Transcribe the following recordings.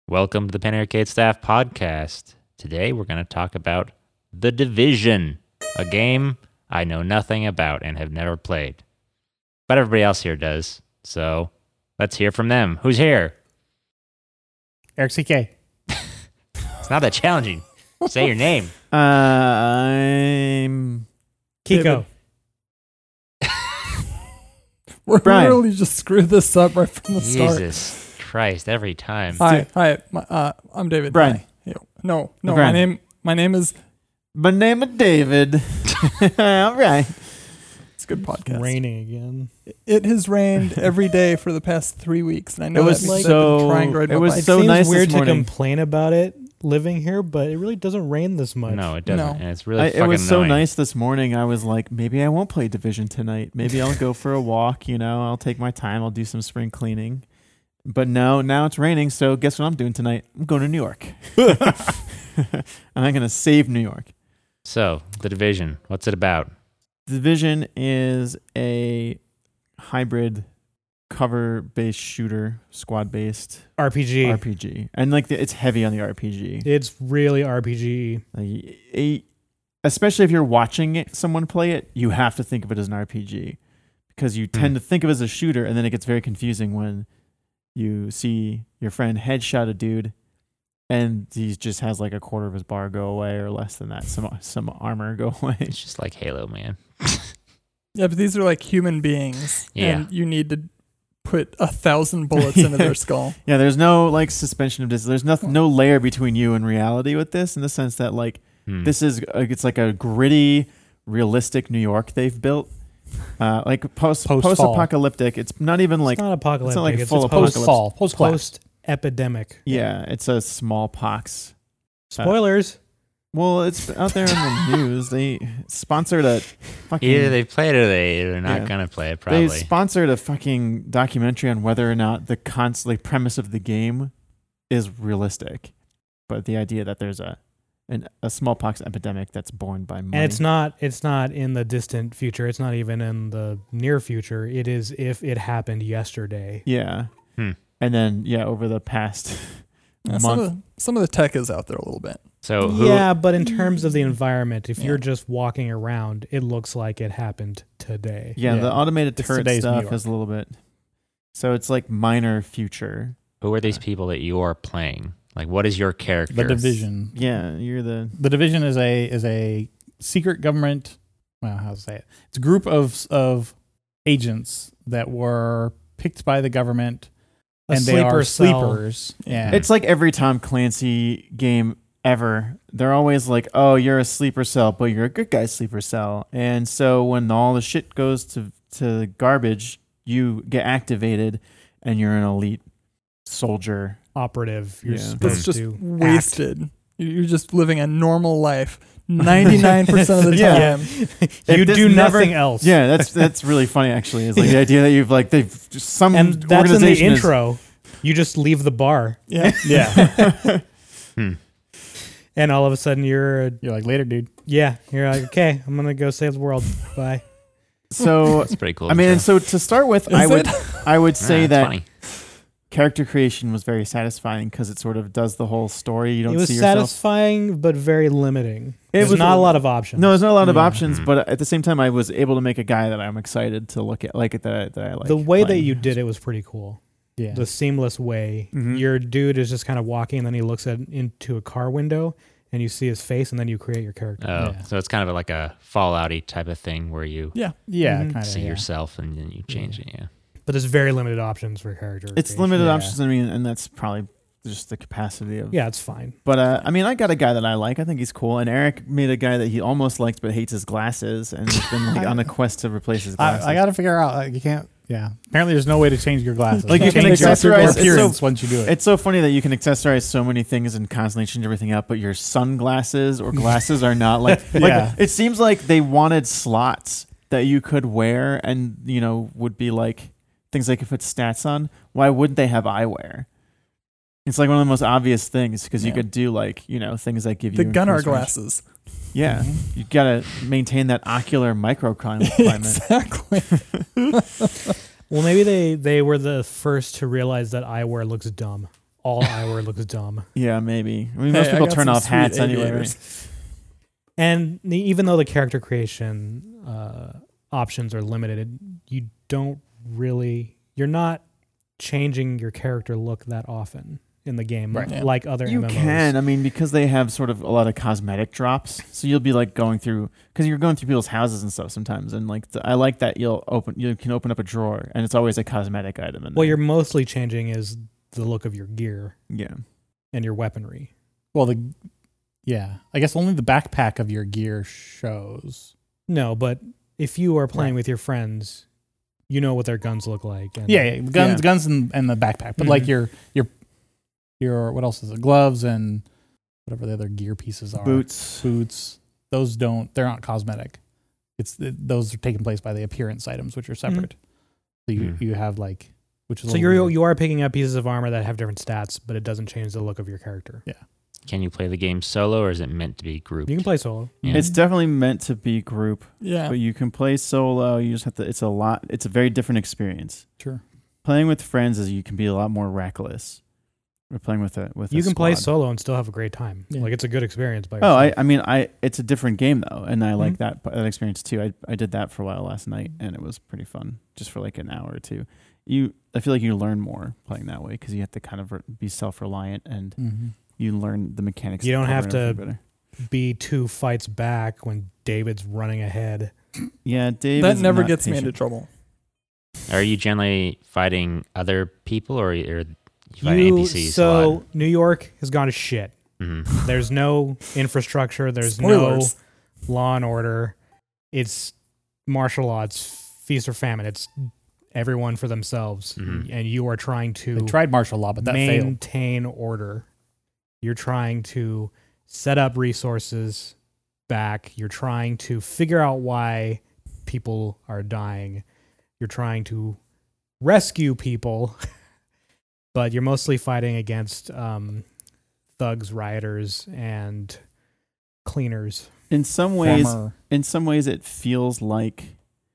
Welcome to the Penny Arcade Staff Podcast. Today we're going to talk about The Division, a game I know nothing about and have never played. But everybody else here does, so let's hear from them. Who's here? Eric CK. It's not that challenging. Say your name. I'm Kiko. We're Brian. really just screwed this up right from the start. Jesus Christ, every time. Hi, I'm David. Brian. Hi. No, Brian. my name is. my name is David. All right. It's a good podcast. Raining again. It has rained every day for the past 3 weeks, and I know It was that means so- I've been trying to ride it my was bike. so Seems nice weird this to morning. complain about it living here, but it really doesn't rain this much. No, it doesn't. No. And it's really It fucking was so annoying. nice this morning. I was like, maybe I won't play Division tonight. Maybe I'll go for a walk. I'll take my time. I'll do some spring cleaning. But no, now it's raining. So guess what I'm doing tonight? I'm going to New York. And I'm going to save New York. So, The Division, what's it about? Division is a hybrid cover-based shooter, squad-based RPG. RPG. And it's heavy on the RPG. It's really RPG. Especially if you're watching someone play it, you have to think of it as an RPG because you tend to think of it as a shooter, and then it gets very confusing when you see your friend headshot a dude and he just has like a quarter of his bar go away or less than that, some armor go away. It's just like Halo, man. Yeah, but these are like human beings, Yeah. and you need to put 1,000 bullets into their skull. Yeah, there's no like suspension of disbelief. There's no layer between you and reality with this, in the sense that this is it's like a gritty, realistic New York they've built. Like post-apocalyptic. It's not even like It's not apocalyptic. it's not like It's full just apocalypse. post-epidemic. Yeah, it's a smallpox. Spoilers. Well, it's out there in the news. They sponsored a fucking. Either they play it or they're not Yeah. going to play it, They probably. sponsored a fucking documentary on whether or not the premise of the game is realistic, but the idea that there's a smallpox epidemic that's born by money. And it's not in the distant future. It's not even in the near future. It is if it happened yesterday. Yeah. Hmm. And then over the past Yeah, month. some of the tech is out there a little bit. So who? Yeah, but in terms of the environment, if Yeah. you're just walking around, it looks like it happened today. Yeah, the automated It's turret today's New stuff York. is a little bit. So it's like minor future. Who are these people that you are playing? Like, what is your character? The Division. Yeah, you're the. The Division is a secret government. Well, how to say it? It's a group of agents that were picked by the government, A and they are sleeper cell. sleepers. Yeah, It's like every Tom Clancy game ever. They're always like, "Oh, you're a sleeper cell, but you're a good guy sleeper cell." And so when all the shit goes to garbage, you get activated, and you're an elite soldier. Operative. You're Yeah. supposed That's just to wasted. You're just living a normal life 99% of the Yeah. time. you this do never- nothing else. Yeah, that's really funny. Actually, is like the idea that they've just some And that's in the organization is- intro. You just leave the bar, Yeah. yeah. and all of a sudden you're You're like, later, dude. you're like, okay, I'm gonna go save the world. Bye. So That's pretty cool. I mean, intro. and so to start with, Is I would say That's that funny. character creation was very satisfying because it sort of does the whole story. You don't It was see yourself. satisfying, but very limiting. It There's was not a lot of options. No, there's not a lot of Yeah. options, Mhm. but at the same time, I was able to make a guy that I'm excited to look at, that I like. the way that playing. you did it was pretty cool. Yeah. The seamless way. Mhm. Your dude is just kind of walking, and then he looks into a car window, and you see his face, and then you create your character. Oh, Yeah. so it's kind of like a Fallout-y type of thing where you yeah, Mhm. kind of. see Yeah. yourself and then you change it. Yeah. But there's very limited options for character. It's creation. limited Yeah. options. I mean, and that's probably just the capacity of. Yeah, it's fine. But I mean, I got a guy that I like. I think he's cool. And Eric made a guy that he almost liked but hates his glasses, and he's been like on a quest to replace his glasses. I got to figure out. Like, you can't. Yeah. Apparently, there's no way to change your glasses. Like, you can change your accessorize- it's appearance so- once you do it. It's so funny that you can accessorize so many things and constantly change everything up, but your sunglasses or glasses are not like. Yeah. It seems like they wanted slots that you could wear, and would be like things they could put stats on. Why wouldn't they have eyewear? It's like one of the most obvious things because you Yeah. could do things that give you The Gunnar increased range. glasses. Yeah, you gotta maintain that ocular microclimate. Exactly. Well, maybe they were the first to realize that eyewear looks dumb. all eyewear looks dumb. Yeah, maybe. I mean, Hey, most I people got turn some off sweet hats anyway. aviators. Right? And even though the character creation options are limited, you're not changing your character look that often in the game, Right. Yeah. like other You MMOs. can. I mean, because they have sort of a lot of cosmetic drops, so you'll be like going through because you're going through people's houses and stuff sometimes, and like I like that you can open up a drawer and it's always a cosmetic item. In What there. you're mostly changing is the look of your gear yeah. and your weaponry. Well, I guess only the backpack of your gear shows. No, but if you are playing Right. with your friends, you know what their guns look like. And Yeah, guns and the backpack, but like Mhm. your what else is it? Gloves and whatever the other gear pieces are. Boots. Those they're not cosmetic. Those are taking place by the appearance items, which are separate. So you have like, which is a So little weird. you are picking up pieces of armor that have different stats, but it doesn't change the look of your character. Can you play the game solo, or is it meant to be grouped? You can play solo. Yeah. It's definitely meant to be group, Yeah. but you can play solo. You just have to. It's a very different experience. Sure. Playing with friends is you can be a lot more reckless. We're playing with a You can play squad. solo and still have a great time. Yeah. Like it's a good experience. By Oh, yourself. it's a different game though, and I like Mhm. that experience too. I did that for a while last night, and it was pretty fun, just for like an hour or two. I feel like you learn more playing that way because you have to kind of be self-reliant, and Mm-hmm. you learn the mechanics. You don't over have and over to- better. be 2 fights back when David's running ahead. Yeah, Dave. That is never not gets me into patient. trouble. Are you generally fighting other people, or you fight NPCs a So lot? New York has gone to shit. Mhm. There's no infrastructure. There's Spoilers. no law and order. It's martial law. It's feast or famine. It's everyone for themselves, Mhm. and you are trying to They tried martial law, but that failed. maintain order. You're trying to set up resources back. You're trying to figure out why people are dying. You're trying to rescue people, but you're mostly fighting against thugs, rioters, and cleaners. In some ways, it feels like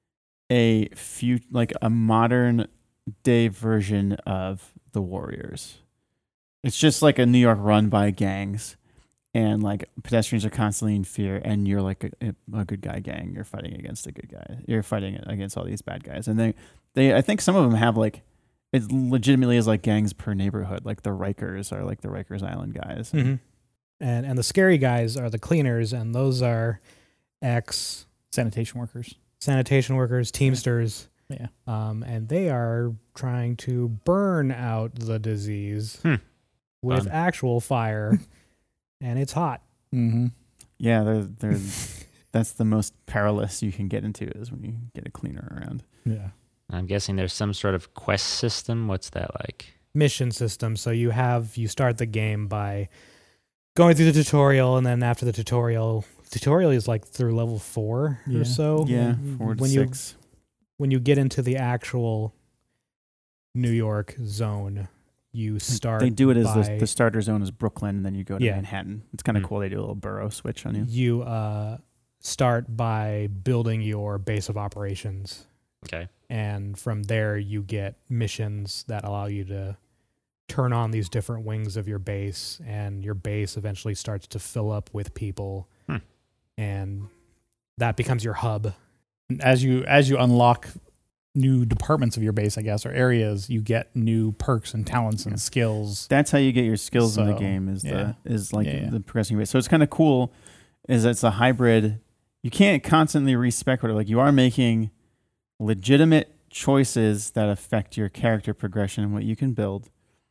a modern day version of the Warriors. It's just like a New York run by gangs, and like pedestrians are constantly in fear, and you're like a good guy gang. You're fighting against a good guy. You're fighting against all these bad guys, and I think some of them have like, it legitimately is like gangs per neighborhood. Like the Rikers are like the Rikers Island guys. Mm-hmm. And the scary guys are the cleaners, and those are ex Sanitation workers. sanitation workers, teamsters. Yeah. And they are trying to burn out the disease with Fun. actual fire, and it's hot. Mm-hmm. Yeah, they're that's the most perilous you can get into is when you get a cleaner around. Yeah. I'm guessing there's some sort of quest system. What's that like? Mission system. So you start the game by going through the tutorial, and then after the tutorial is like through level 4 Yeah. or so. Yeah, 4 to when 6. when you get into the actual New York zone, you start. They do it as by, the starter zone is Brooklyn, and then you go to Yeah. Manhattan. It's kind of Mm. cool. They do a little borough switch on you. You start by building your base of operations, Okay. and from there you get missions that allow you to turn on these different wings of your base, and your base eventually starts to fill up with people, and that becomes your hub. And as you unlock new departments of your base, I guess, or areas, you get new perks and talents and Yeah. skills. That's how you get your skills in the So, game. Is yeah. the progressing base. So it's kind of cool. Is it's a hybrid. You can't constantly respec whatever. Like you are making legitimate choices that affect your character progression and what you can build.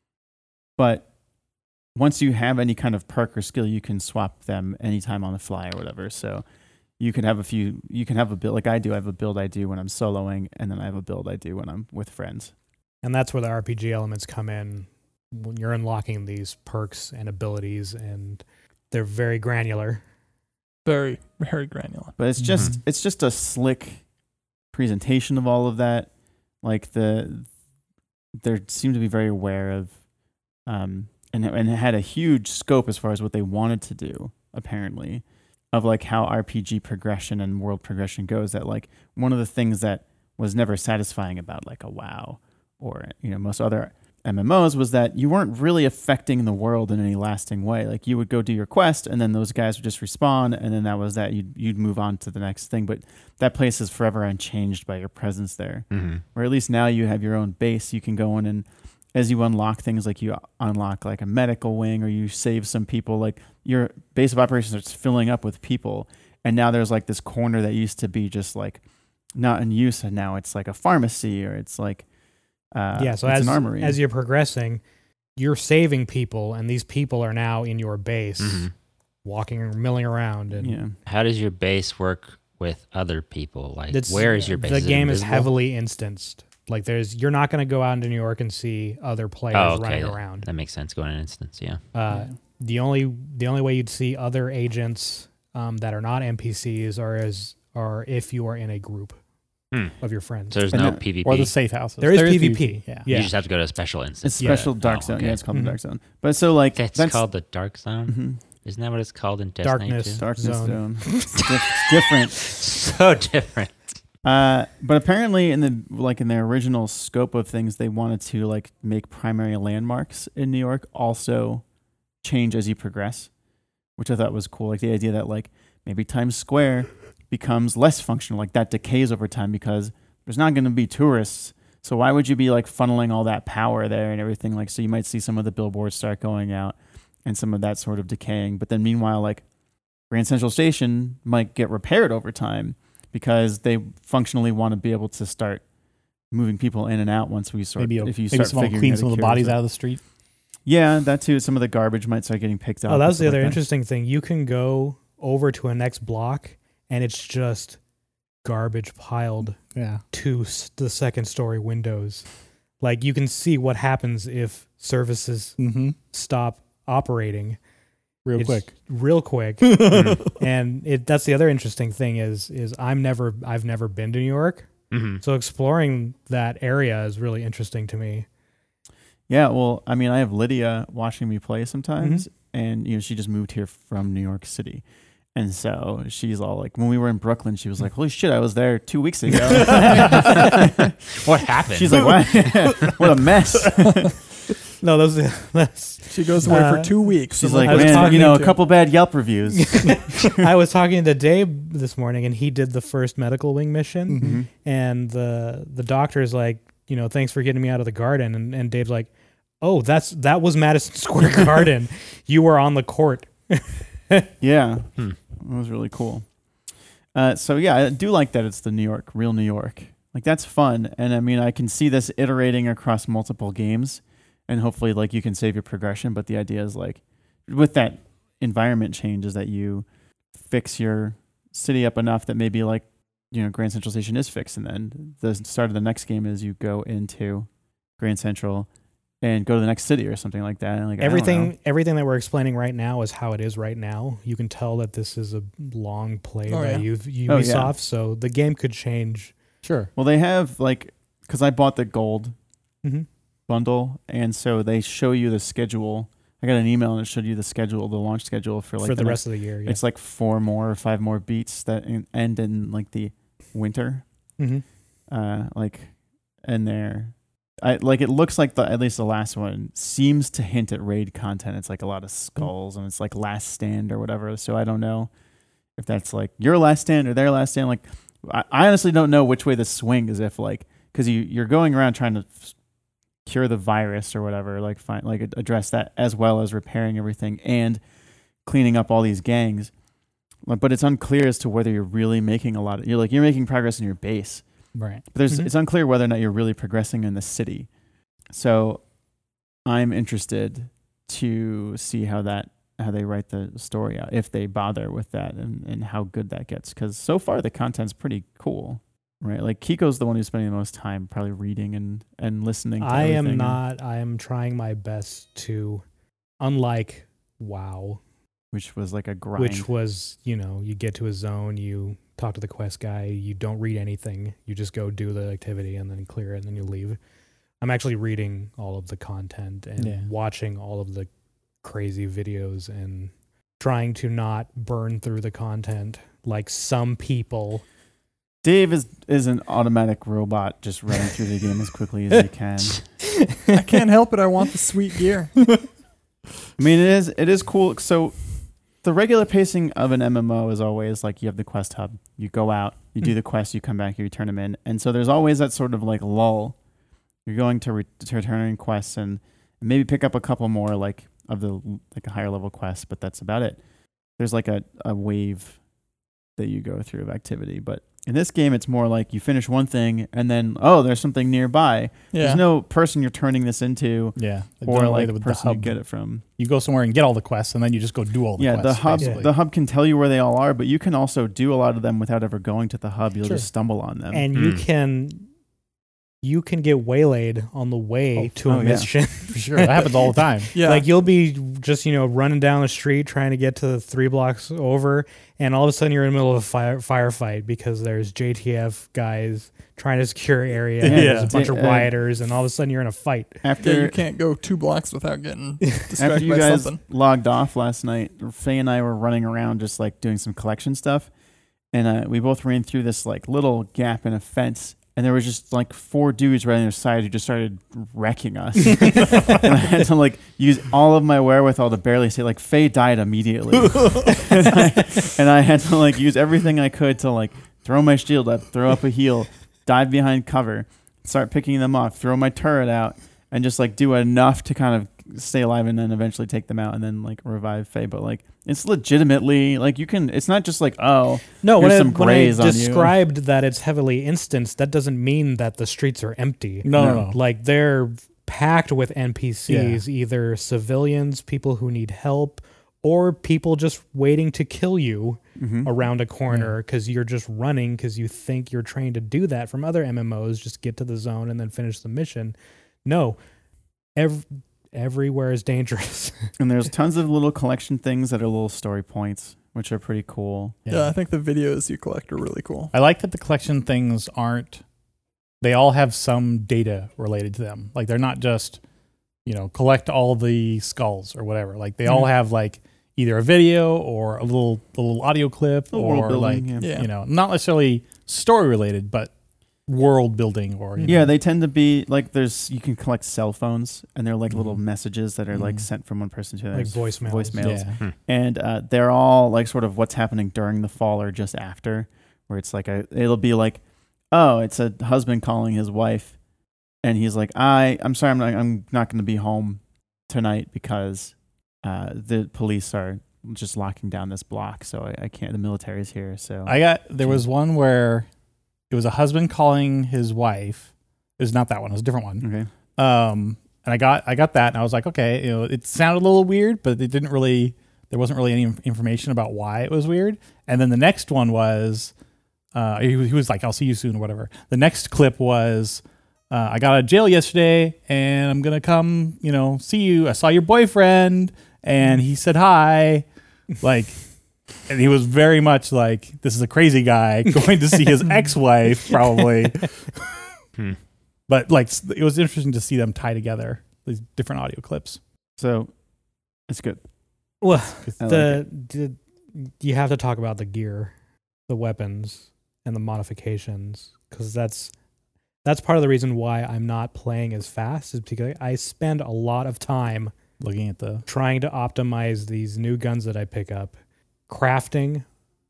But once you have any kind of perk or skill, you can swap them anytime on the fly or whatever. So you can have a build like I do. I have a build I do when I'm soloing, and then I have a build I do when I'm with friends. And that's where the RPG elements come in when you're unlocking these perks and abilities, and they're very granular. Very, very granular. But it's just a slick presentation of all of that. Like they seem to be very aware of, and it had a huge scope as far as what they wanted to do. Apparently, of like how RPG progression and world progression goes. That like one of the things that was never satisfying about like a WoW or most other MMOs was that you weren't really affecting the world in any lasting way. Like you would go do your quest and then those guys would just respawn and then that was that. You'd move on to the next thing. But that place is forever unchanged by your presence there. Mm-hmm. Or at least now you have your own base. You can go in and as you unlock things, like you unlock like a medical wing or you save some people, like your base of operations starts filling up with people. And now there's like this corner that used to be just like not in use. And now it's like a pharmacy or it's like, So it's an armory. as you're progressing, you're saving people, and these people are now in your base, Mm-hmm. walking or milling around. And yeah. How does your base work with other people? Like, it's- where is your base? The Is it game is invisible? heavily instanced. Like you're not going to go out into New York and see other players Oh, okay. running That, around. that makes sense. Going in instance, yeah. The only way you'd see other agents that are not NPCs are if you are in a group Hmm. of your friends. So there's And no the- PvP. Or the safe houses. There is PvP. Yeah. You just have to go to a special instance. It's special dark Oh, zone. okay. Yeah, it's called Mhm. the dark zone. But so like That's called the Dark Zone. Mhm. Isn't that what it's called in Destiny Darkness. 2? Darkness Zone. zone. It's different. So different. But apparently in the original scope of things, they wanted to like make primary landmarks in New York also change as you progress, which I thought was cool. Like the idea that like maybe Times Square becomes less functional, like that decays over time because there's not going to be tourists. So why would you be like funneling all that power there and everything? Like, so you might see some of the billboards start going out and some of that sort of decaying. But then meanwhile, like Grand Central Station might get repaired over time because they functionally want to be able to start moving people in and out once we sort. Maybe if you maybe start someone will figuring clean out some of the cure bodies it. out of the street. Yeah, that too. Some of the garbage might start getting picked up. Oh, that and was the stuff other like that. interesting thing. You can go over to a next block, and it's just garbage piled Yeah. to the second story windows. Like you can see what happens if services Mm-hmm. stop operating Real It's quick. real quick. And that's the other interesting thing is I've never been to New York, Mm-hmm. so exploring that area is really interesting to me. Yeah, well, I mean, I have Lydia watching me play sometimes, and she just moved here from New York City, and so she's all like, when we were in Brooklyn, she was like, "Holy shit, I was there 2 weeks ago." What happened? She's like, "What? What a mess." No, that's She goes away for 2 weeks. She's So like, I was "Man, talking a to- couple bad Yelp reviews." I was talking to Dave this morning, and he did the first medical wing mission, Mhm. and the doctor's like, thanks for getting me out of the garden, and Dave's like, oh, that was Madison Square Garden. You were on the court. Yeah, Hmm. it was really cool. So yeah, I do like that it's the real New York. Like that's fun, and I mean, I can see this iterating across multiple games, and hopefully, like you can save your progression. But the idea is like, with that environment change, is that you fix your city up enough that maybe like Grand Central Station is fixed, and then the start of the next game is you go into Grand Central and go to the next city or something like that. And like I don't know. Everything that we're explaining right now is how it is right now. You can tell that this is a long play by Ubisoft, so the game could change. Sure. Well, they have because I bought the gold Mhm. bundle, and so they show you the schedule. I got an email and it showed you the schedule, the launch schedule for For the rest of the year. Yeah. It's like 4 more or 5 more beats that end in like the winter. Mhm. And there, it looks like at least the last one seems to hint at raid content. It's like a lot of skulls and it's like last stand or whatever. So I don't know if that's like your last stand or their last stand. Like I honestly don't know which way the swing is. If because you're going around trying to cure the virus or whatever, address that as well as repairing everything and cleaning up all these gangs. But it's unclear as to whether you're really making a lot of. You're making progress in your base. Right. But Mhm. it's unclear whether or not you're really progressing in the city. So I'm interested to see how they write the story out, if they bother with that and how good that gets. Because so far the content's pretty cool, right? Like Kiko's the one who's spending the most time probably reading and listening to I am everything. not. I am trying my best to, unlike WoW, Which was like a grind. which was, you get to a zone, you talk to the quest guy, you don't read anything, you just go do the activity and then clear it and then you leave. I'm actually reading all of the content and watching all of the crazy videos and trying to not burn through the content like some people Dave is an automatic robot just running through the game as quickly as he can. I can't help it. I want the sweet gear. I mean, it is cool. So the regular pacing of an MMO is always like you have the quest hub. You go out, you do the quest, you come back, you turn them in. And so there's always that sort of like lull. You're going to return quests and maybe pick up a couple more like of the like a higher level quest, but that's about it. There's like a wave that you go through of activity. But in this game, it's more like you finish one thing and then, oh, there's something nearby. Yeah. There's no person you're turning this into Yeah. or like the with person you hub. get it from. You go somewhere and get all the quests, and then you just go do all the Yeah, quests. the hub basically. the hub can tell you where they all are, but you can also do a lot of them without ever going to the hub. You'll Sure. just stumble on them. And you can get waylaid on the way to a yeah. mission. For sure. That happens all the time. Yeah. Like you'll be just, running down the street trying to get to 3 blocks over, and all of a sudden you're in the middle of a firefight because there's JTF guys trying to secure area. And Yeah. there's a bunch of rioters, and all of a sudden you're in a fight. after Yeah, you can't go 2 blocks without getting after distracted you by guys something. logged off last night, Faye and I were running around just like doing some collection stuff, and we both ran through this like little gap in a fence. And there was just like 4 dudes right on their side who just started wrecking us. And I had to like use all of my wherewithal to barely say like Faye died immediately. and I had to like use everything I could to like throw my shield up, throw up a heal, dive behind cover, start picking them off, throw my turret out, and just like do enough to kind of stay alive and then eventually take them out and then like revive Faye. But like it's legitimately like it's not just like, oh, No, when here's I, some when I grays on you. described that it's heavily instanced, that doesn't mean that the streets are empty. No. Like they're packed with NPCs, either civilians, people who need help, or people just waiting to kill you Mhm. around a corner because you're just running because you think you're trained to do that from other MMOs. Just get to the zone and then finish the mission. No, everywhere is dangerous. And there's tons of little collection things that are little story points, which are pretty cool. Yeah, I think the videos you collect are really cool. I like that the collection things they all have some data related to them. Like they're not just, collect all the skulls or whatever. Like they all have like either a video or a little audio clip Little world or building, like, Yeah. not necessarily story related, but world building or, Yeah, they tend to be like you can collect cell phones and they're like little Mhm. messages that are like Mhm. sent from one person to the Like next. voicemails. Yeah. And they're all like sort of what's happening during the fall or just after, where it's like it'll be like, oh, it's a husband calling his wife, and he's like, I'm sorry, I'm not going to be home tonight because the police are just locking down this block, so I can't. The military's here, so There was one where it was a husband calling his wife. It was not that one. It was a different one. okay. And I got that, and I was like, okay, it sounded a little weird, but there wasn't really any information about why it was weird. And then the next one was, he was like, I'll see you soon or whatever. The next clip was, I got out of jail yesterday, and I'm gonna come, see you. I saw your boyfriend, and he said hi, like. And he was very much like, this is a crazy guy going to see his ex-wife, probably. But like, it was interesting to see them tie together these different audio clips. So it's good. Well, I like you have to talk about the gear, the weapons, and the modifications, because that's part of the reason why I'm not playing as fast, is because I spend a lot of time Looking at the trying to optimize these new guns that I pick up, crafting,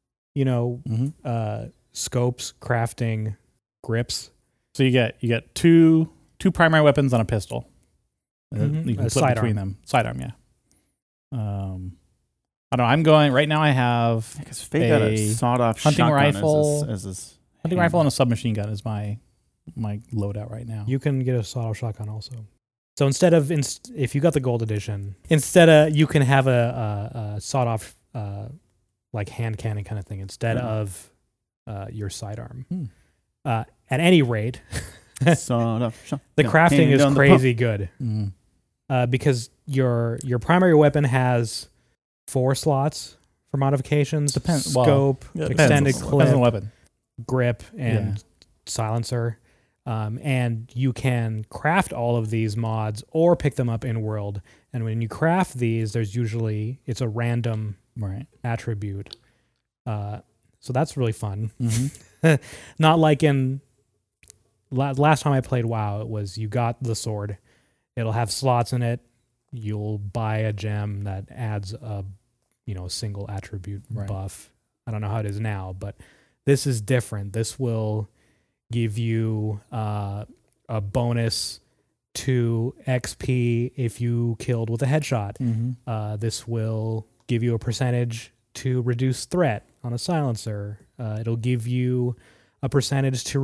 scopes, crafting, grips. So you get two primary weapons on a pistol. Mhm. You can A flip between them. Sidearm, yeah. I don't know. I'm going right now. I have Because Faye got a sawed-off hunting shotgun rifle- as his hunting hand. rifle and a submachine gun is my loadout right now. You can get a sawed-off shotgun also. So instead of if you got the gold edition, you can have a sawed-off like hand cannon kind of thing instead of your sidearm. At any rate, Sawed-off shotgun. the crafting Hand is on the crazy good Mm. because your primary weapon has 4 slots for modifications: Depends- well, scope, yeah, extended depends on the clip, Depends on the weapon. grip, and Yeah. silencer. And you can craft all of these mods or pick them up in world. And when you craft these, it's a random Right. attribute. So that's really fun. Mm-hmm. Not like in last time I played WoW, it was you got the sword. It'll have slots in it. You'll buy a gem that adds a single attribute Right. buff. I don't know how it is now, but this is different. This will give you a bonus to XP if you killed with a headshot. Mm-hmm. This will give you a percentage to reduce threat on a silencer. It'll give you a percentage to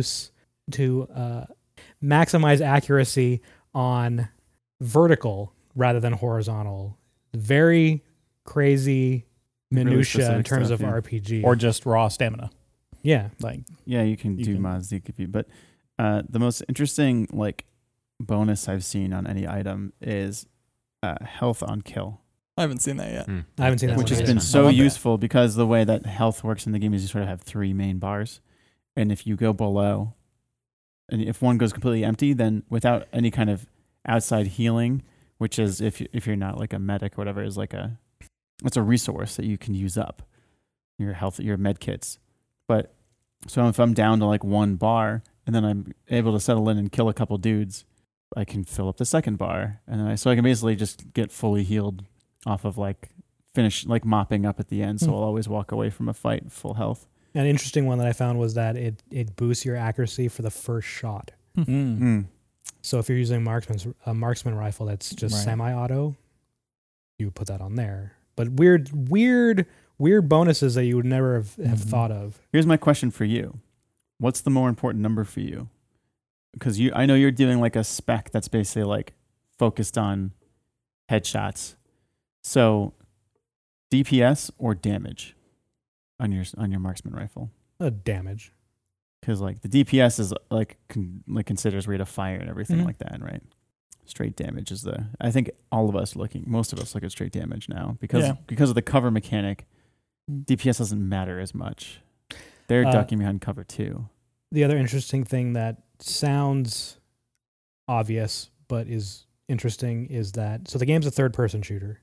maximize accuracy on vertical rather than horizontal. Very crazy minutia in specific terms stuff, of yeah. RPG. Or just raw stamina. yeah, Like, Yeah, you can You do can- mods that give you, but the most interesting bonus I've seen on any item is health on kill, I haven't seen that yet. I haven't seen that which one has either. been I so want that. useful because the way that health works in the game is you sort of have 3 main bars, and if you go below, and if one goes completely empty, then without any kind of outside healing, which is if you're not like a medic or whatever, is it's a resource that you can use up your health, your med kits. But so if I'm down to 1 bar and then I'm able to settle in and kill a couple dudes, I can fill up the second bar, and then I can basically just get fully healed off of finish mopping up at the end. So I'll always walk away from a fight full health. An interesting one that I found was that it boosts your accuracy for the first shot. So if you're using a marksman rifle that's just Right. semi-auto, you would put that on there. But weird bonuses that you would never have Mhm. thought of. Here's my question for you: what's the more important number for you? Because I know you're doing a spec that's basically focused on headshots. So DPS or damage on your marksman rifle? Damage. Because the DPS is considers rate of fire and everything Mhm. like that, right? Straight damage is I think most of us look at straight damage now because of the cover mechanic. DPS doesn't matter as much. They're ducking behind cover too. The other interesting thing that sounds obvious but is interesting is that the game's a third-person shooter.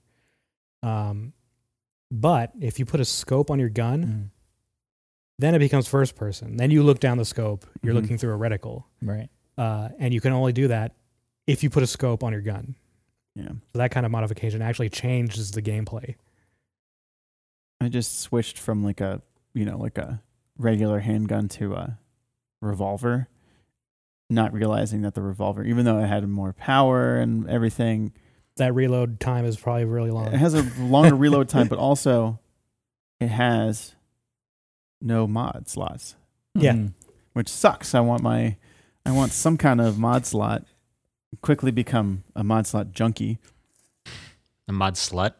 But if you put a scope on your gun, then it becomes first person. Then you look down the scope. You're Mhm. looking through a reticle. Right. And you can only do that if you put a scope on your gun. Yeah. So that kind of modification actually changes the gameplay. I just switched from a regular handgun to a revolver, not realizing that the revolver, even though it had more power and everything, That reload time is probably really long. it has a longer reload time, but also it has no mod slots, Yeah. Mhm. which sucks. I want some kind of mod slot. Quickly become a mod slot junkie. A mod slut.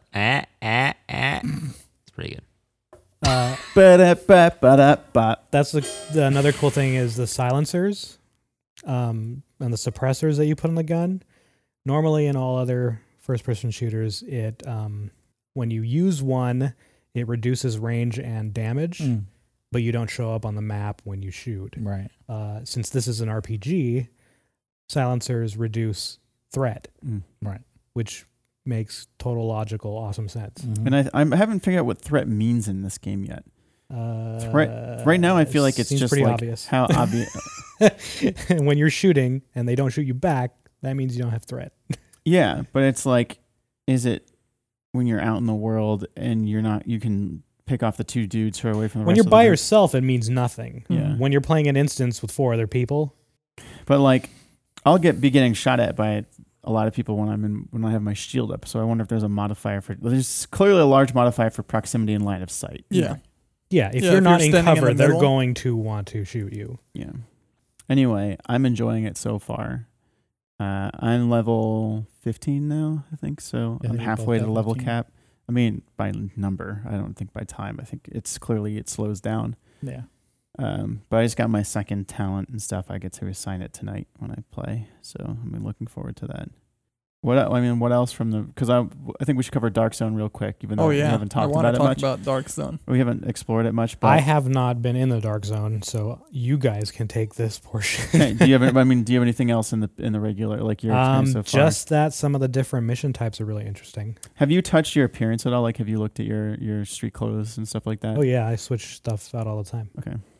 It's pretty good. Ba-da-ba-ba-da-ba. That's another cool thing is the silencers and the suppressors that you put on the gun. Normally in all other first-person shooters, it when you use one, it reduces range and damage, but you don't show up on the map when you shoot. Right. Since this is an RPG, silencers reduce threat, Right. which makes total logical, awesome sense. Mhm. And I haven't figured out what threat means in this game yet. Right now, I feel like it's seems just pretty like obvious. how obvious. When you're shooting and they don't shoot you back, that means you don't have threat. Yeah, but it's is it when you're out in the world and you can pick off the 2 dudes who are away from the When rest you're of by the group? yourself, it means nothing. Yeah. When you're playing an instance with 4 other people, But I'll be getting shot at by a lot of people when I have my shield up. So I wonder if there's a modifier there's clearly a large modifier for proximity and line of sight. Yeah. yeah, if Yeah, you're if not you're in standing in cover, the they're middle. going to want to shoot you. Yeah. Anyway, I'm enjoying it so far. I'm level 15 now, I think. So Yeah, I I'm think we're halfway both to at level 15. cap. I mean, by number. I don't think by time. I think it slows down. Yeah. But I just got my second talent and stuff. I get to assign it tonight when I play. So I'm looking forward to that. What else from because I think we should cover Dark Zone real quick, even though Oh we yeah, haven't I talked want to about it talk much. about Dark Zone. We haven't explored it much. But I have not been in the Dark Zone, so you guys can take this portion. Okay, do you have anything else in the regular your experience so far? Just that some of the different mission types are really interesting. Have you touched your appearance at all? Have you looked at your street clothes and stuff like that? Oh yeah, I switch stuff out all the time. Okay.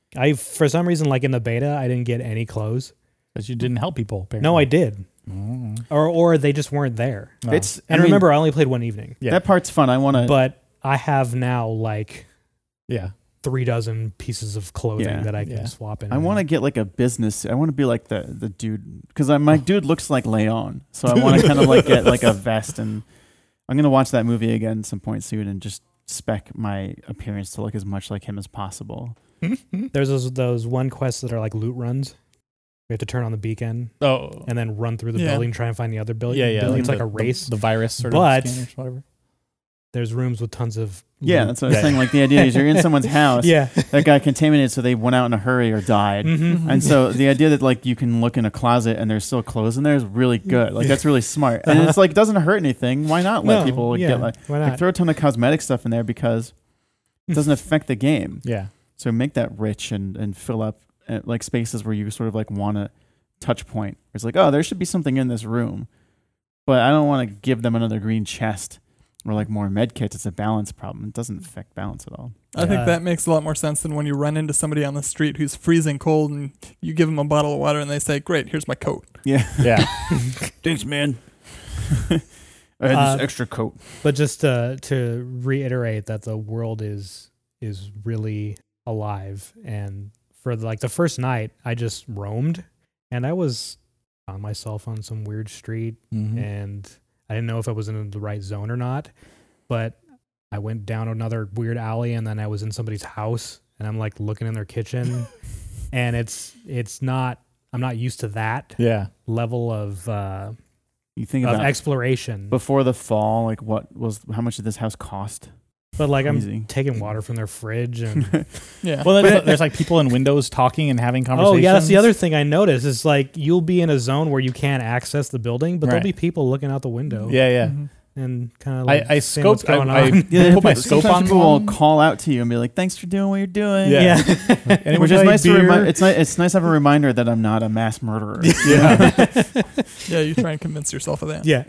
For some reason, like in the beta, I didn't get any clothes. Because you didn't help people. Apparently. No, I did. Mm. Or they just weren't there. No. And remember, I only played one evening. Yeah. that part's fun. I want to. But I have now like Yeah. 3 dozen pieces of clothing Yeah. that I can swap in. I want to get like a business. I want to be like the dude because my dude looks like Leon, so I want to kind of like get like a vest, and I'm gonna watch that movie again at some point soon and just spec my appearance to look as much like him as possible. There's those one quests that are like loot runs. We have to turn on the beacon Oh. and then run through the Yeah. building, try and find the other building. Yeah, yeah. It's like the- a race. The virus sort But- of scanners, whatever. There's rooms with tons of Yeah, loot. that's what I was saying. Like the idea is you're in someone's house Yeah. that got contaminated, so they went out in a hurry or died. Mhm. And so the idea that like you can look in a closet and there's still clothes in there is really good. Like that's really smart. And it's like doesn't hurt anything. Why not let No, people yeah, get like why not? throw a ton of cosmetic stuff in there because it doesn't affect the game. Yeah. So make that rich and fill up like spaces where you sort of like want a touch point. It's like, oh, there should be something in this room, but I don't want to give them another green chest or like more med kits. It's a balance problem. It doesn't affect balance at all. I think that makes a lot more sense than when you run into somebody on the street who's freezing cold and you give them a bottle of water and they say, "Great, here's my coat." Yeah. Yeah. Thanks, man. I had this extra coat. But just to reiterate that the world is really alive, and for like the first night, I just roamed, and I was on myself on some weird street, Mhm. and I didn't know if I was in the right zone or not, but I went down another weird alley, and then I was in somebody's house, and I'm like looking in their kitchen, and it's not. I'm not used to that Yeah. level of You think about exploration. before the fall, like how much did this house cost? But like Crazy. I'm taking water from their fridge and Yeah. Well, there's like people in windows talking and having oh conversations. yeah, that's the other thing I noticed is like you'll be in a zone where you can't access the building, but there'll Right. be people looking out the window. Yeah, yeah. Mhm. and kind of like I seeing what's scoped. going I on. put my scope sometimes on. people will one. call out to you and be like, "Thanks for doing what you're doing." Yeah. Yeah. Anyone Which is like nice to beer? remind. It's nice to have a reminder that I'm not a mass murderer. Yeah. Yeah, you try and convince yourself of that. Yeah.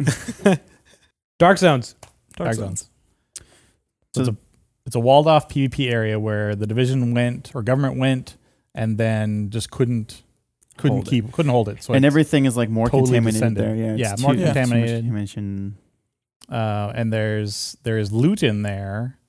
Dark zones. Dark Zones. So it's a walled off PvP area where the division went or government went and then just couldn't Hold hold it. So And it's everything is like more totally contaminated descended. there. Yeah, Yeah, it's more too- too much contaminated. contamination. and there's loot in there,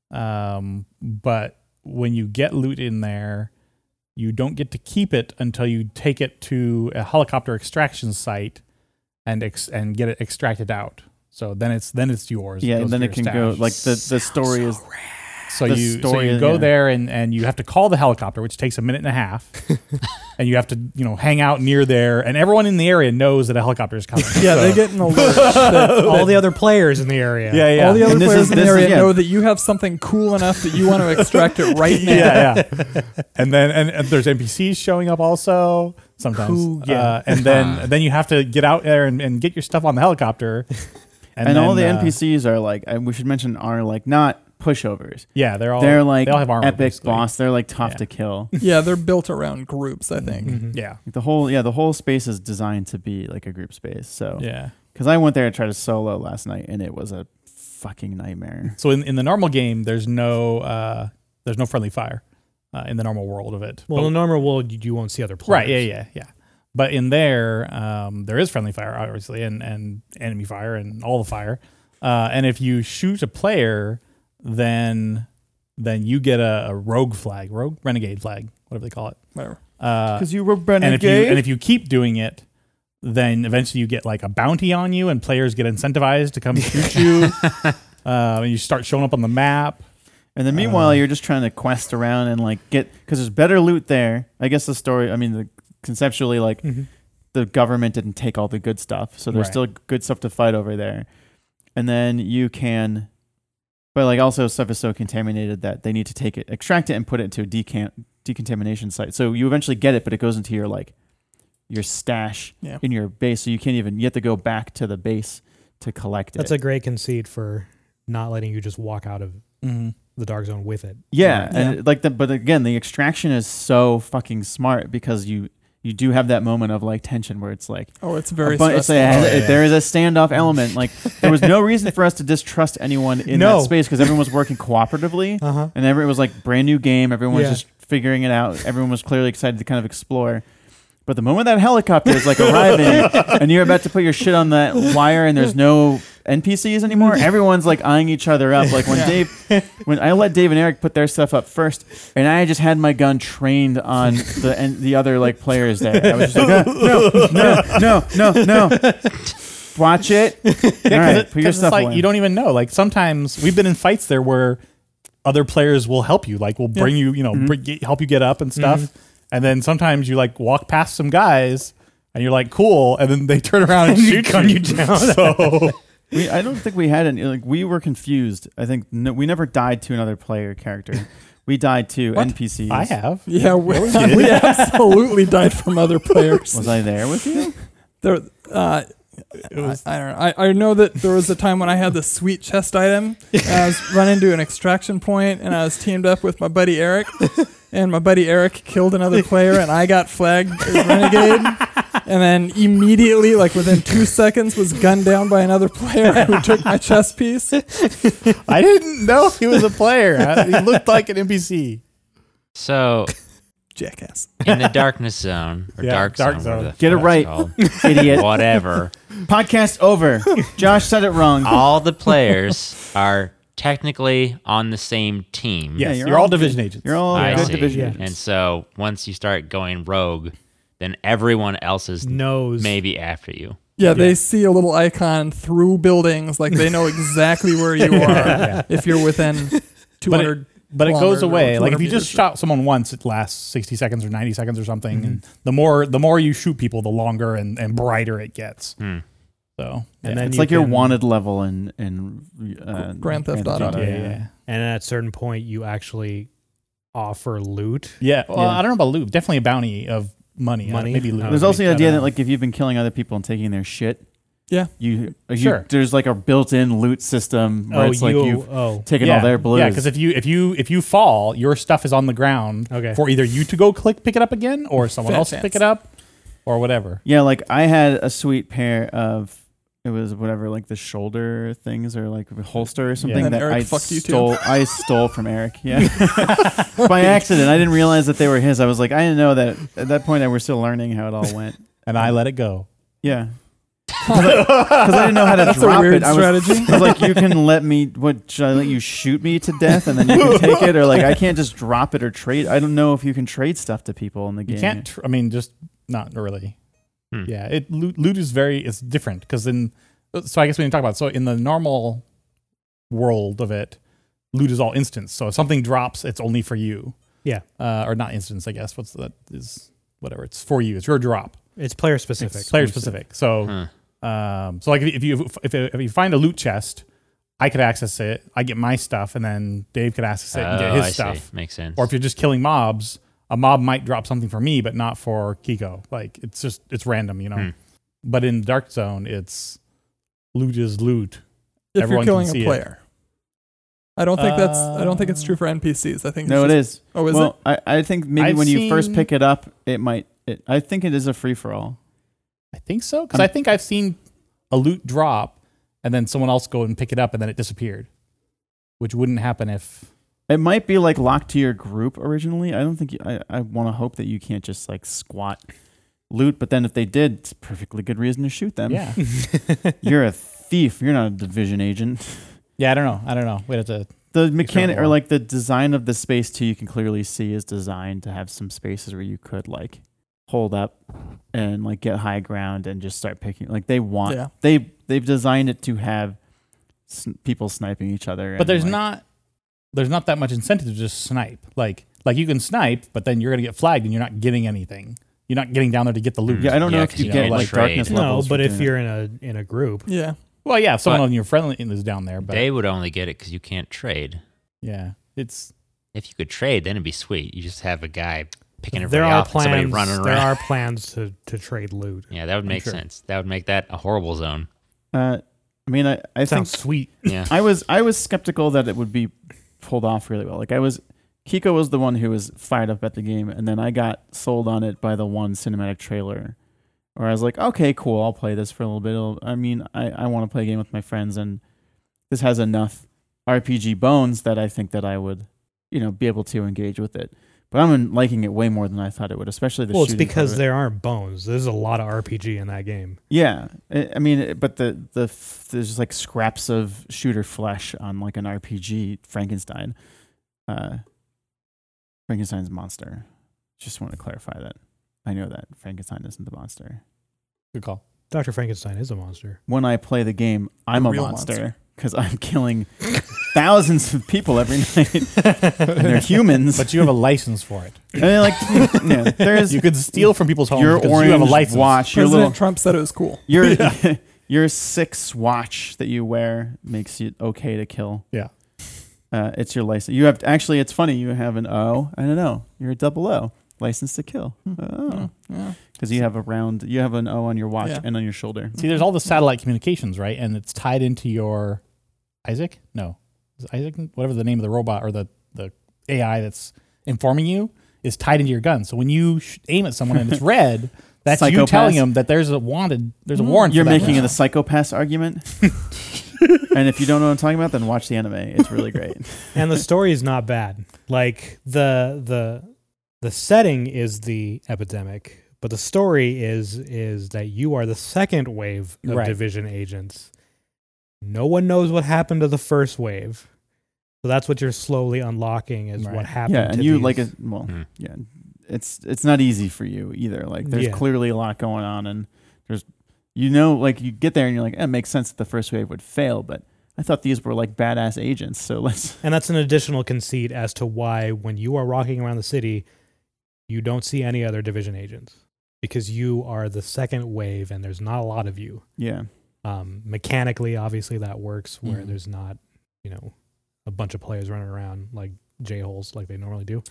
but when you get loot in there, you don't get to keep it until you take it to a helicopter extraction site and get it extracted out. So then it's yours. Yeah, goes and then to it can your go stash. like the story is So the you story is- go yeah. there and you have to call the helicopter, which takes a minute and a half, and you have to hang out near there, and everyone in the area knows that a helicopter is coming. Yeah, So- they get an alert. that All the other players in the area. yeah, yeah. All the other And this players is- in the this is- area yeah. know that you have something cool enough that you want to extract it right now. yeah, yeah. And then and there's NPCs showing up also sometimes. Cool, yeah. And then you have to get out there and get your stuff on the helicopter. and then, all the NPCs are like we should mention are like not pushovers. Yeah, they're Like they all have armor, epic basically. boss. They're like tough Yeah. to kill. Yeah, they're built around groups, I think. Mhm. Yeah, Like the whole space is designed to be like a group space. So yeah. because I went there to try to solo last night and it was a fucking nightmare. So in the normal game, there's no friendly fire in the normal world of it. Well, But- in the normal world, you won't see other players. right? Yeah. But in there, there is friendly fire, obviously, and enemy fire and all the fire. And if you shoot a player, then you get a rogue renegade flag, whatever they call it. Whatever. Because you were And renegade. if you keep doing it, then eventually you get like a bounty on you, and players get incentivized to come shoot you. And you start showing up on the map. And then meanwhile, you're just trying to quest around and like because there's better loot there. I guess the story. I mean, conceptually, like Mhm. the government didn't take all the good stuff, so there's Right. still good stuff to fight over there. And then you can, but like also stuff is so contaminated that they need to take it, extract it, and put it into a decontamination site. So you eventually get it, but it goes into your stash Yeah. in your base. So you have to go back to the base to collect That's it. a great conceit for not letting you just walk out of the dark zone with it. Yeah, Yeah. and but again, the extraction is so fucking smart because you do have that moment of like tension where it's like Oh, it's very but it's stressful. there is a standoff element. Like there was no reason for us to distrust anyone in No. that space because everyone was working cooperatively Uh-huh. and it was like brand new game. Everyone was Yeah. just figuring it out. Everyone was clearly excited to kind of explore. But the moment that helicopter is like arriving and you're about to put your shit on that wire and there's no NPCs anymore, everyone's like eyeing each other up. Like when I let Dave and Eric put their stuff up first, and I just had my gun trained on the other like players there. I was just like, no. Watch it. Yeah, All right, put your it's stuff like away. you don't even know. Like sometimes we've been in fights there where other players will help you, like will bring you, help you get up and stuff. And then sometimes you like walk past some guys and you're like, cool, and then they turn around and shoot you down. So I don't think we had any. Like we were confused. I think we never died to another player character. We died to NPCs. I have. Yeah, we absolutely died from other players. Was I there with you? There, I don't know. I know that there was a time when I had this sweet chest item. And I was running to an extraction point, and I was teamed up with my buddy Eric. And my buddy Eric killed another player, and I got flagged as renegade. And then immediately, like within 2 seconds, was gunned down by another player who took my chest piece. I didn't know he was a player. He looked like an NPC. So Jackass. in the darkness zone or Yeah, dark dark zone, zone. whatever the Get it fuck right. it's called, Idiot. whatever. Podcast over. Josh said it wrong. All the players are technically on the same team. Yes, you're you're all all division agents. You're all I good see. division Yeah. agents. And so once you start going rogue, then everyone else is Knows. maybe after you. Yeah, they see a little icon through buildings, like they know exactly where you are if you're within 200. But it goes kilometers or away. Like if 200 you just meters. shot someone once, it lasts 60 seconds or 90 seconds or something. And the more you shoot people, the longer and brighter it gets. Hmm. So And then It's you like your can- wanted level in Grand Theft Auto. yeah. And at a certain point, you actually offer loot. Yeah. Well, Yeah. I don't know about loot. Definitely a bounty of money. Money? Maybe loot. Oh, There's also the gotta- idea that like if you've been killing other people and taking their shit, Yeah. Sure. there's like a built-in loot system where it's like you've taken all their blues. Yeah, because if you fall, your stuff is on the ground Okay. for either you to go pick it up again or someone Fat else to chance. pick it up or whatever. Yeah, like I had a sweet pair of it was whatever like the shoulder things or like a holster or something And that Eric I fucked you too. stole. I stole from Eric. Yeah, by accident. I didn't realize that they were his. I was like, I didn't know that. At that point, I was still learning how it all went. And I let it go. Yeah, because I didn't know how to That's a drop weird it. I strategy. was like, you can let me. What should I let you shoot me to death and then you can take it, or like I can't just drop it or trade. I don't know if you can trade stuff to people in the game. You can't. I mean, just not really. Hmm. Yeah, loot is it's different because so I guess we didn't talk about it. So in the normal world of it, loot is all instance. So if something drops, it's only for you. Yeah. Or not instance, I guess. What's that is whatever. It's for you. It's your drop. It's player specific. It's player specific. So so like if you find a loot chest, I could access it. I get my stuff, and then Dave could access it and get his I stuff. see. Makes sense. Or if you're just killing mobs, a mob might drop something for me, but not for Kiko. Like it's random, you know. Hmm. But in Dark Zone, it's loot is loot. If Everyone you're can killing see a it. player. I don't think it's true for NPCs. I think No, it's it just, is. Oh, is Well, I think maybe I've when you first seen- pick it up, it might. I think it is a free for all. I think so because I think I've seen a loot drop and then someone else go and pick it up and then it disappeared, which wouldn't happen if. It might be like locked to your group originally. I don't think I want to hope that you can't just like squat loot, but then if they did, it's a perfectly good reason to shoot them. Yeah. You're a thief. You're not a division agent. Yeah, I don't know. We have to. The mechanic or more. like the design of the space too, you can clearly see is designed to have some spaces where you could like hold up and like get high ground and just start picking. Like they want, Yeah. they've designed it to have people sniping each other. But and, there's like, not that much incentive to just snipe. Like you can snipe, but then you're gonna get flagged and you're not getting anything. You're not getting down there to get the loot. Yeah, I don't know Yeah, if 'cause you you get don't like trade. darkness No, levels. but for if doing it. you're in a group, Yeah. Well, yeah, if someone But- on your friendly is down there, but They would only get it because you can't trade. yeah, it's If you could trade, then it'd be sweet. You just have a guy picking there everybody are off and somebody plans. running There around. are plans to trade loot. Yeah, that would make sure. sense. That would make that a horrible zone. I mean, I think Sounds sweet. Yeah. I was skeptical that it would be pulled off really well. Like Kiko was the one who was fired up at the game, and then I got sold on it by the one cinematic trailer, where I was like, okay, cool, I'll play this for a little bit. I mean, I want to play a game with my friends, and this has enough RPG bones that I think that I would, be able to engage with it. But I'm liking it way more than I thought it would, especially the Well, it's shooting part because of it. there aren't bones. There's a lot of RPG in that game. Yeah, I mean, but there's like scraps of shooter flesh on like an RPG Frankenstein. Frankenstein's a monster. Just want to clarify that. I know that Frankenstein isn't the monster. Good call. Dr. Frankenstein is a monster. When I play the game, I'm a real monster because I'm killing thousands of people every night, and they're humans. But you have a license for it. I mean, like, yeah, there's You could steal from people's homes your because orange you have a license. watch, your President little Trump said it was cool. your 6 watch that you wear makes it okay to kill. Yeah. It's your license. You have actually. It's funny. You have an O and an O. You're a double O, license to kill. Oh, Yeah. because you have you have an O on your watch Yeah. and on your shoulder. See, there's all the satellite communications, right? And it's tied into your Isaac? No. Is it Isaac? Whatever the name of the robot or the AI that's informing you is tied into your gun. So when you aim at someone and it's red, that's you Psychopath. telling them that there's a warrant. You're for that making person. the psychopath argument. And if you don't know what I'm talking about, then watch the anime. It's really great. And the story is not bad. Like the setting is the epidemic, but the story is that you are the second wave of Right. Division agents. No one knows what happened to the first wave. So that's what you're slowly unlocking is Right. what happened Yeah, to and you these. like it. Well, yeah, it's not easy for you either. Like there's Yeah. clearly a lot going on, and there's like you get there and you're like, it makes sense that the first wave would fail, but I thought these were like badass agents. So let's. And that's an additional conceit as to why when you are rocking around the city, you don't see any other Division agents because you are the second wave and there's not a lot of you. Yeah, Mechanically, obviously that works where Mhm. there's not, a bunch of players running around like J-holes like they normally do.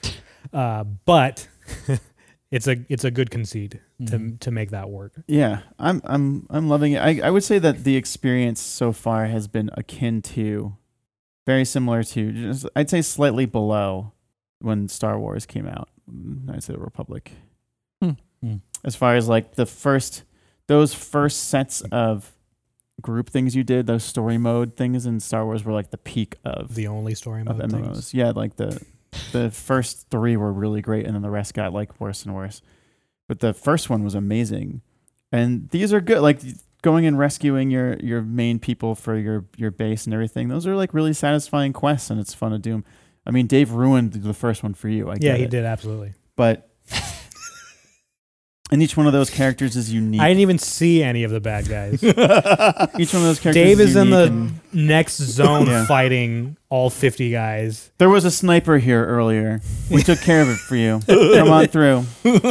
But it's a good conceit to make that work. yeah, I'm loving it. I would say that the experience so far has been akin to, very similar to, just, I'd say slightly below when Star Wars came out. Knights of the Republic. As far as like those first sets of group things you did, those story mode things in Star Wars were like the peak of The only story mode MMOs. things. Yeah, like the first 3 were really great, and then the rest got like worse and worse. But the first one was amazing, and these are good. Like going and rescuing your main people for your base and everything. Those are like really satisfying quests, and it's fun to do them. I mean, Dave ruined the first one for you. I Yeah, get he it. did absolutely. But and each one of those characters is unique. I didn't even see any of the bad guys. Each one of those characters. Dave is in unique the and- next zone Yeah. fighting all 50 guys. There was a sniper here earlier. We took care of it for you. Come on through.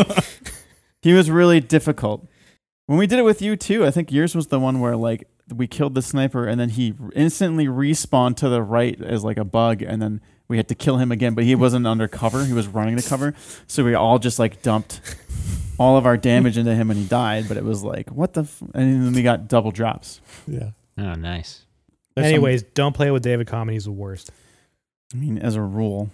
He was really difficult. When we did it with you too, I think yours was the one where like we killed the sniper and then he instantly respawned to the right as like a bug, and then we had to kill him again, but he wasn't under cover. He was running the cover. So we all just like dumped all of our damage into him and he died, but it was like, what the and then we got double drops. Yeah. Oh, nice. There's Anyways, don't play with David Common. He's the worst. I mean, as a rule,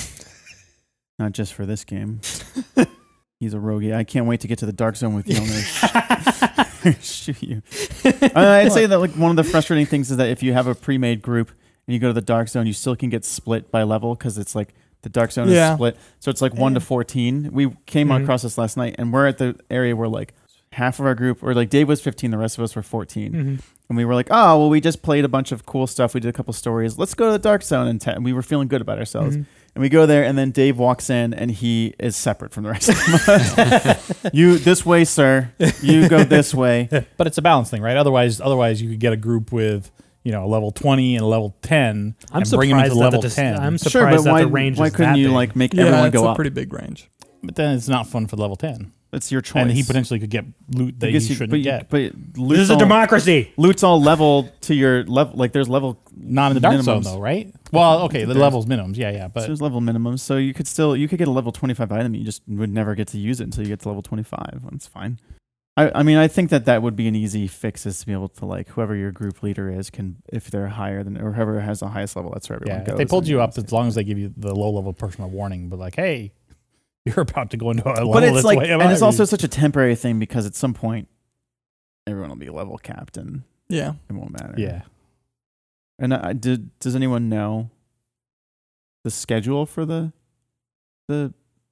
not just for this game. He's a rogue. I can't wait to get to the dark zone with you. I'm gonna shoot you. I'd say that like one of the frustrating things is that if you have a pre-made group and you go to the dark zone, you still can get split by level because it's like the dark zone Yeah. is split. So it's like 1 to 14. We came Mhm. across this last night, and we're at the area where like half of our group, or like Dave was 15, the rest of us were 14. Mm-hmm. And we were like, oh, well, we just played a bunch of cool stuff. We did a couple stories. Let's go to the dark zone. And we were feeling good about ourselves. Mhm. And we go there, and then Dave walks in, and he is separate from the rest of us. You this way, sir. You go this way. But it's a balance thing, right? Otherwise you could get a group with, a level 20 and a level 10 I'm and bring them into surprised level that the 10. I'm Sure, surprised but that why, the range why is couldn't that you big. like make Yeah, everyone it's go a up? pretty big range. But then it's not fun for level 10. It's your choice. And he potentially could get loot that he shouldn't get. But This loot's is a all, democracy. loot's all level to your level. Like there's level. Not in the dark zone minimums. though, right? Well, okay, the There's- levels minimums, yeah, So but there's level minimums, so you could get a level 25 item. You just would never get to use it until you get to level 25. That's fine. I mean, I think that would be an easy fix, is to be able to like whoever your group leader is can, if they're higher than, or whoever has the highest level, that's where everyone yeah, goes. if they pulled and you up, goes. as long as they give you the low level personal warning, but like, hey, you're about to go into a level But it's that's like, way and above it's you. also such a temporary thing because at some point everyone will be level capped and Yeah. it won't matter. yeah. And does anyone know the schedule for the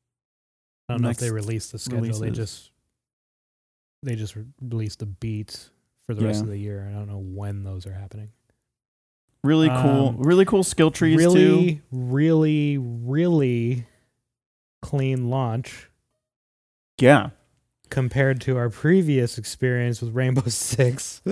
I don't know if next they released the schedule. releases. They just released the beats for the rest Yeah. of the year. I don't know when those are happening. Really cool skill trees too. Really clean launch Yeah. compared to our previous experience with Rainbow Six.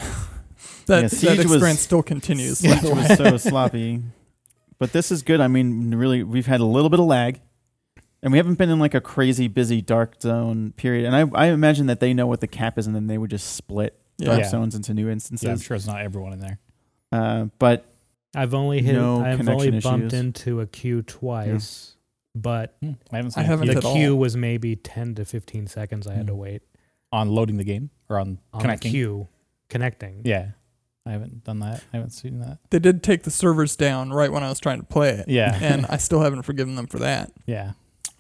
That Siege was- experience still continues. It was so sloppy. But this is good. I mean, really, we've had a little bit of lag. And we haven't been in like a crazy busy dark zone period. And I imagine that they know what the cap is, and then they would just split dark Yeah. zones into new instances. Yeah, I'm sure it's not everyone in there. But I've only No bumped connection issues. into a queue twice, but I haven't seen I haven't it the at all. queue was maybe 10 to 15 seconds I had to wait on loading the game or on on connecting. the queue connecting. Yeah, I haven't done that. I haven't seen that. They did take the servers down right when I was trying to play it. Yeah, And I still haven't forgiven them for that. yeah.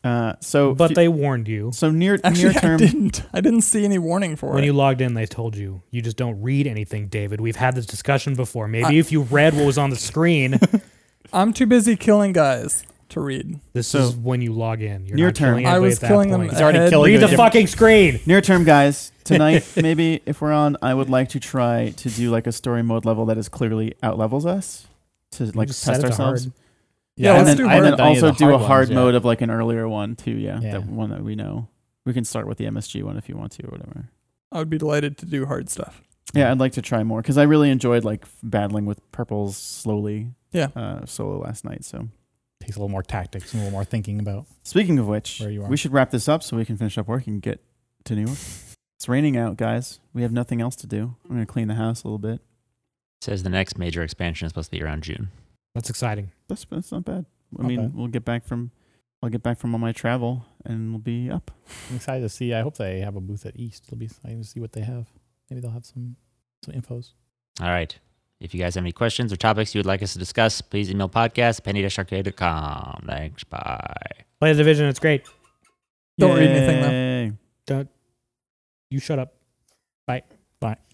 But they warned you. so near Actually, term. I didn't see any warning for When it. you logged in, they told you. You just don't read anything, David. We've had this discussion before. Maybe if you read what was on the screen, I'm too busy killing guys to read. this So, is when you log in. You're near not term. killing I anybody was at that killing them point. He's already ahead. killing Read you the at fucking screen. Near term, guys. Tonight, maybe if we're on, I would like to try to do like a story mode level that is clearly out levels us to You like just set test it to ourselves. hard. Yeah, and let's then, do and hard. then Haven't done any of also the do a hard hard ones mode yet. of like an earlier one too. Yeah, Yeah. that one that we know. We can start with the MSG one if you want to or whatever. I would be delighted to do hard stuff. Yeah, I'd like to try more because I really enjoyed like battling with purples slowly. Yeah. Solo last night. So Takes a little more tactics and a little more thinking about. speaking of which, Where you are. we should wrap this up so we can finish up work and get to New York. It's raining out, guys. We have nothing else to do. I'm gonna clean the house a little bit. Says the next major expansion is supposed to be around June. That's exciting. That's not bad. I Not mean, bad. I'll get back from all my travel and we'll be up. I'm excited to see. I hope they have a booth at East. It'll be exciting to see what they have. Maybe they'll have some infos. All right. If you guys have any questions or topics you would like us to discuss, please email podcast at penny-arcade.com. Thanks. Bye. Play the Division. It's great. Don't read anything, though. Yay. Don't. You shut up. Bye. Bye.